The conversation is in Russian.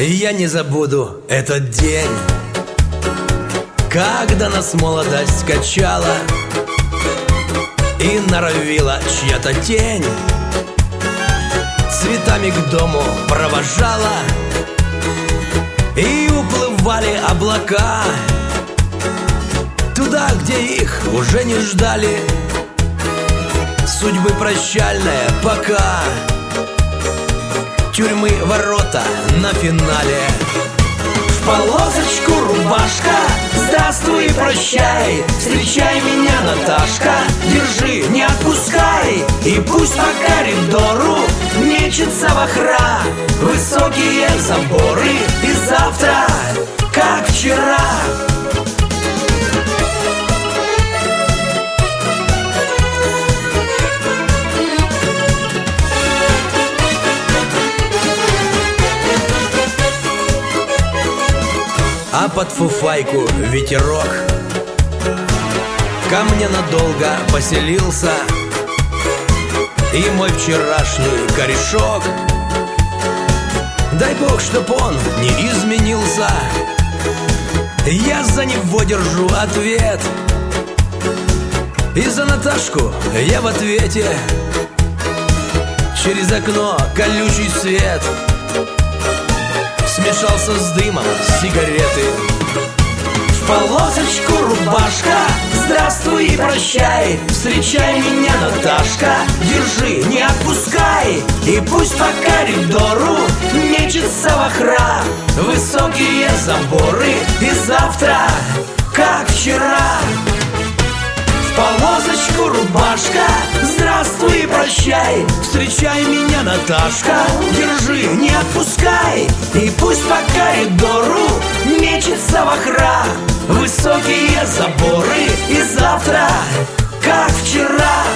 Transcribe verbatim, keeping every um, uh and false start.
Я не забуду этот день, когда нас молодость качала и норовила чья-то тень, цветами к дому провожала, и уплывали облака туда, где их уже не ждали. Судьбы прощальная пока, тюрьмы ворота на финале. В полосочку рубашка, здравствуй и прощай, встречай меня, Наташка, держи, не отпускай. И пусть по коридору мечется вохра, высокие заборы, и завтра, как вчера. А под фуфайку ветерок ко мне надолго поселился, и мой вчерашний корешок, дай бог, чтоб он не изменился. Я за него держу ответ, и за Наташку я в ответе. Через окно колючий свет смешался с дымом сигареты. В полосочку рубашка, здравствуй и прощай, встречай меня, Наташка, держи, не отпускай. И пусть по коридору мечется вохра, высокие заборы, и завтра, как вчера. В полосочку рубашка, здравствуй и прощай, встречай меня, Наташка, держи, не отпускай. И пусть по коридору мечется вохра, высокие заборы, и завтра, как вчера.